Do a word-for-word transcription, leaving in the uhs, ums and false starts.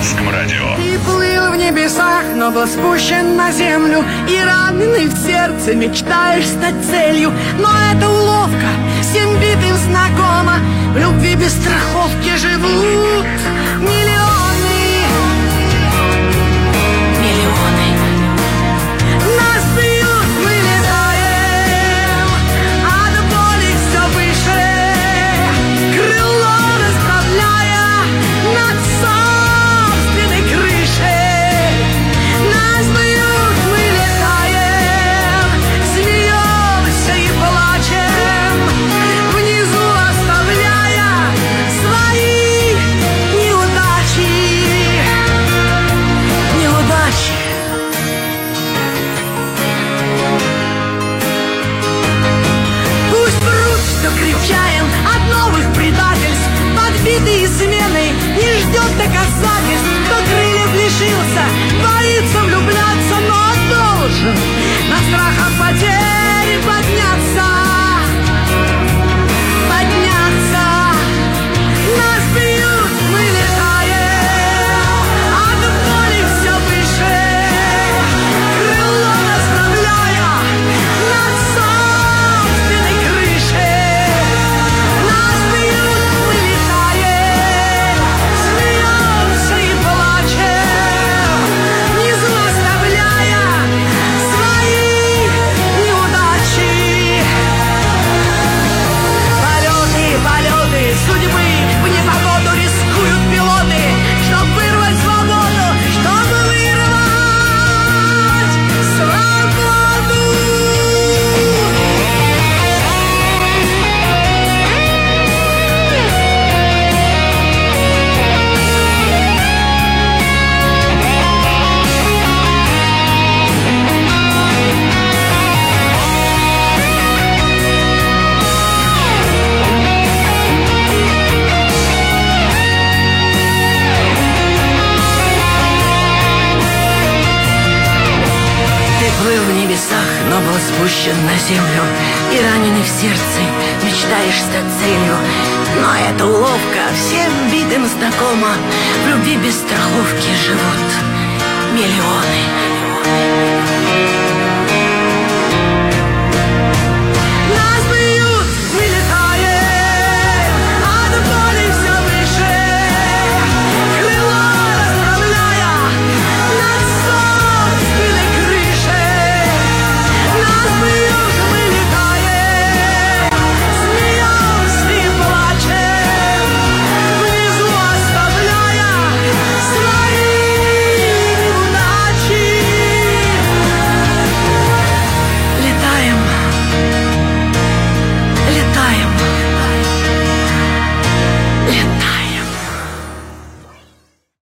Русском радио. Ты плыл в небесах, но был спущен на землю, и раненый в сердце мечтаешь стать целью. Но это уловка, всем битым знакома. В любви без страховки живут миллионы. Миллионы. Нас бьют, мы летаем, а до боли все выше, крыло расправляя над собственной крышей. Нас бьют, мы летаем, смеемся и плачем, внизу оставляя свои неудачи. Неудачи. Пусть врут, что крепчаем от новых предательств, подбитый изменой не ждет доказательств. Кто крыльев лишился, боится влюбляться, но должен на страхах потери подняться. Подняться. Нас бьют, мы летаем, а до боли все выше, крыло расправляя над собственной крышей. Нас бьют, мы летаем, смеемся и плачем, внизу оставляя свои неудачи. Полеты, полеты судьбы, в непогоду рискуют пилоты, чтоб вырвать свободу, чтобы вырвать свободу. Ты плыл в небесах, но был спущен на землю, и раненый в сердце мечтаешь стать целью. Но это уловка, всем битым знакома. В любви без страховки живут миллионы.